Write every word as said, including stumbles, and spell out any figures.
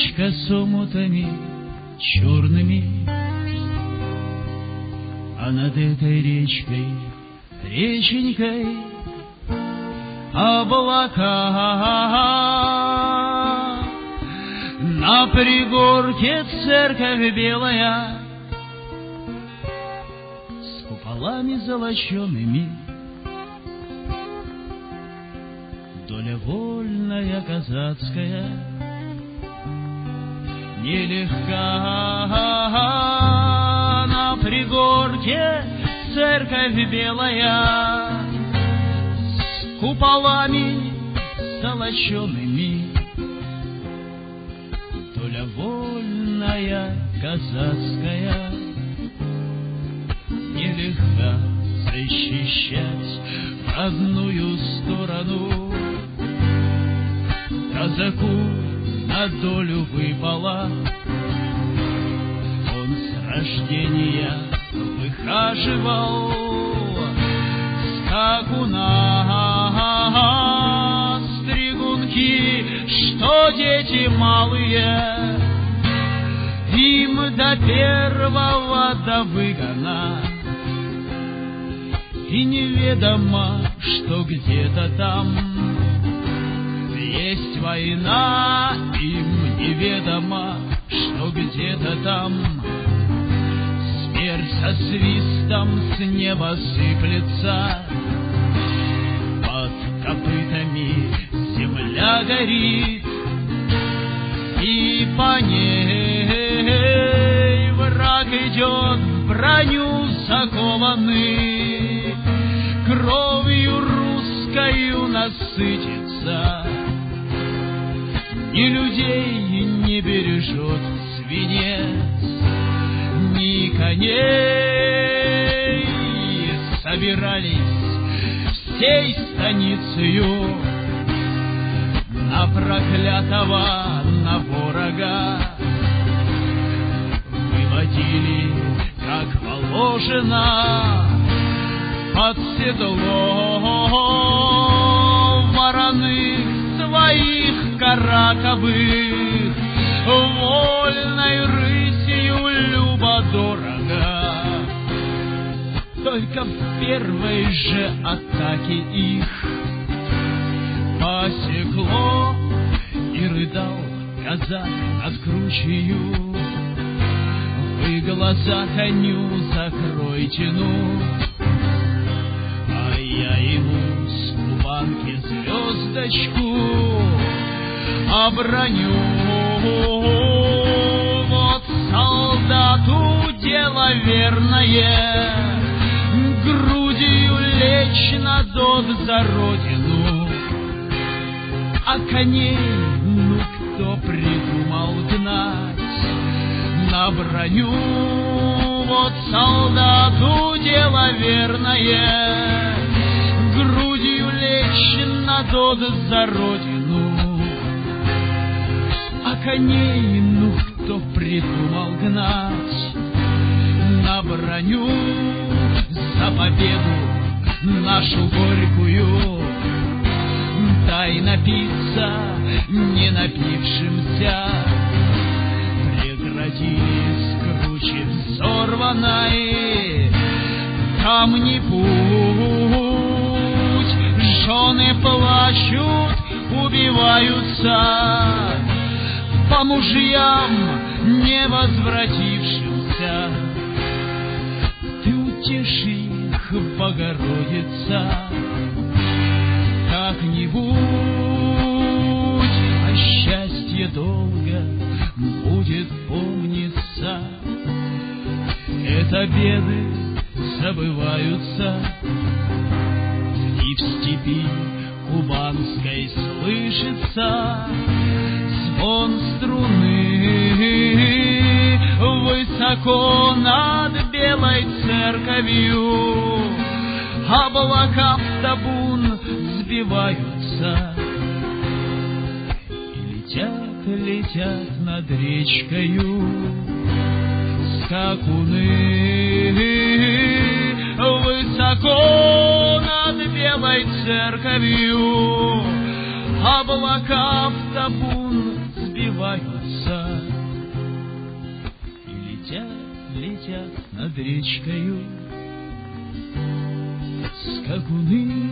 Речка с омутами черными, а над этой речкой, реченькой, облака. На пригорке церковь белая с куполами золочеными, доля вольная казацкая нелегка. На пригорке церковь белая с куполами золочеными, доля вольная казацкая нелегка. Защищать родную сторону казаку на долю выпало. Он с рождения выхаживал скакуна. Стригунки, что дети малые, им до первого до выгона. И неведомо, что где-то там есть война, им неведомо, что где-то там смерть со свистом с неба сыплется. Под копытами земля горит, и по ней враг идет в броню закованный, кровью русскою насытится. Ни людей не бережет свинец, ни коней. Собирались всей станицею на проклятого, на ворога. Выводили, как положено, под седло вороных своих караковых, вольной рысью любо-дорого. Только в первой же атаке их посекло, и рыдал казак над кручею: вы глаза коню закройте, ну. А я ему с кубанки звездочку оброню. Вот солдату дело верное, грудью лечь на дот за родину. А коней, ну кто придумал гнать на броню? Вот солдату дело верное, грудью лечь на дот за родину. А коней, ну кто придумал гнать на броню? За победу нашу горькую дай напиться не напившимся. Преградили с кручи взорванной камни путь. Жены плачут, убиваются по мужьям не возвратившимся. Ты утеши их, Богородица, как-нибудь, а счастье долго будет помниться. Это беды забываются, и в степи кубанской слышится звон струны. Высоко над белой церковью облака в табун сбиваются и летят, летят над речкою скакуны. Высоко над белой церковью облака в табун сбиваются. скрываются и летят, летят над речкою скакуны.